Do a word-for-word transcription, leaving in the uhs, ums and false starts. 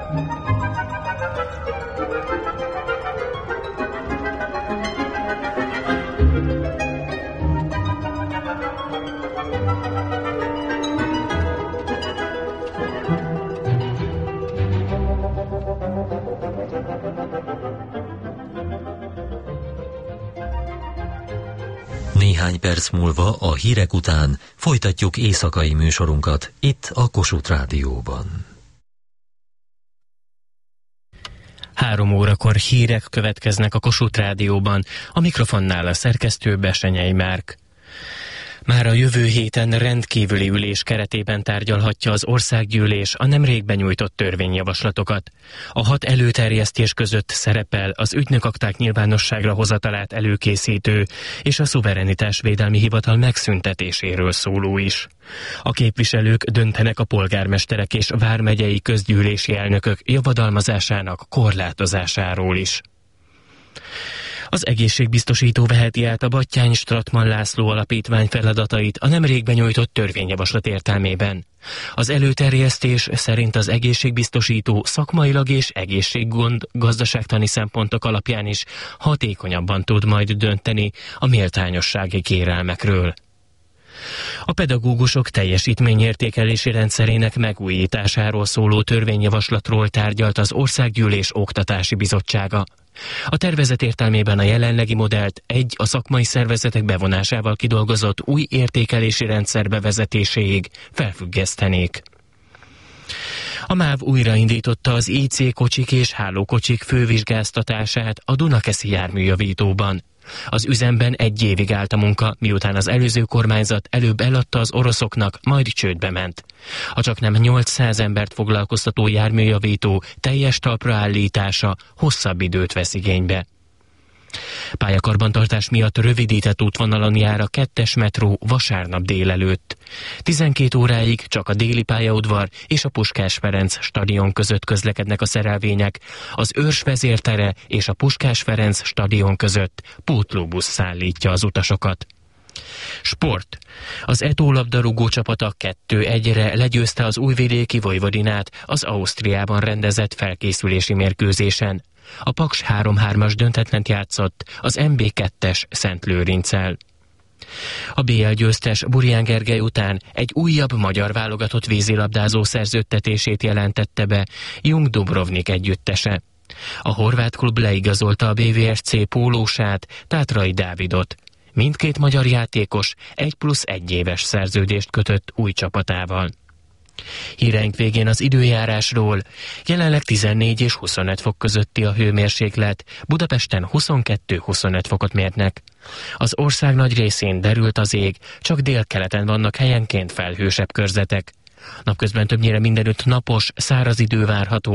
Néhány perc múlva a hírek után folytatjuk éjszakai műsorunkat itt a Kossuth Rádióban. Három órakor hírek következnek a Kossuth Rádióban, a mikrofonnál a szerkesztő Besenyei Márk. Már a jövő héten rendkívüli ülés keretében tárgyalhatja az országgyűlés a nemrég benyújtott törvényjavaslatokat. A hat előterjesztés között szerepel az ügynökakták nyilvánosságra hozatalát előkészítő és a szuverenitásvédelmi hivatal megszüntetéséről szóló is. A képviselők döntenek a polgármesterek és vármegyei közgyűlési elnökök javadalmazásának korlátozásáról is. Az egészségbiztosító veheti át a Batthyány-Strattmann László Alapítvány feladatait a nemrég benyújtott törvényjavaslat értelmében. Az előterjesztés szerint az egészségbiztosító szakmailag és egészséggond gazdaságtani szempontok alapján is hatékonyabban tud majd dönteni a méltányossági kérelmekről. A pedagógusok teljesítményértékelési rendszerének megújításáról szóló törvényjavaslatról tárgyalt az Országgyűlés Oktatási Bizottsága. A tervezet értelmében a jelenlegi modellt egy a szakmai szervezetek bevonásával kidolgozott új értékelési rendszer bevezetéséig felfüggesztenék. A MÁV újraindította az í cé kocsik és hálókocsik fővizsgáztatását a Dunakeszi járműjavítóban. Az üzemben egy évig állt a munka, miután az előző kormányzat előbb eladta az oroszoknak, majd csődbe ment. A csaknem nyolcszáz embert foglalkoztató járműjavító teljes talpra állítása hosszabb időt vesz igénybe. Pályakarbantartás miatt rövidített útvonalon jár a kettes metró vasárnap délelőtt. tizenkét óráig csak a déli pályaudvar és a Puskás Ferenc stadion között közlekednek a szerelvények, az Őrs vezértere és a Puskás Ferenc stadion között pótlóbusz szállítja az utasokat. Sport. Az é té o labdarúgó csapata kettő egyre legyőzte az Újvidéki Vojvodinát az Ausztriában rendezett felkészülési mérkőzésen. A Paks három-hármas döntetlent játszott az em bé kettes Szentlőrinccel. A bé el győztes Burján Gergely után egy újabb magyar válogatott vízilabdázó szerződtetését jelentette be Jung Dubrovnik együttese. A horvát klub leigazolta a bé vé es cé pólósát, Tátrai Dávidot. Mindkét magyar játékos egy plusz egy éves szerződést kötött új csapatával. Híreink végén az időjárásról. Jelenleg tizennégy és huszonöt fok közötti a hőmérséklet, Budapesten huszonkettő-huszonöt fokot mérnek. Az ország nagy részén derült az ég, csak délkeleten vannak helyenként felhősebb körzetek. Napközben többnyire mindenütt napos, száraz idő várható,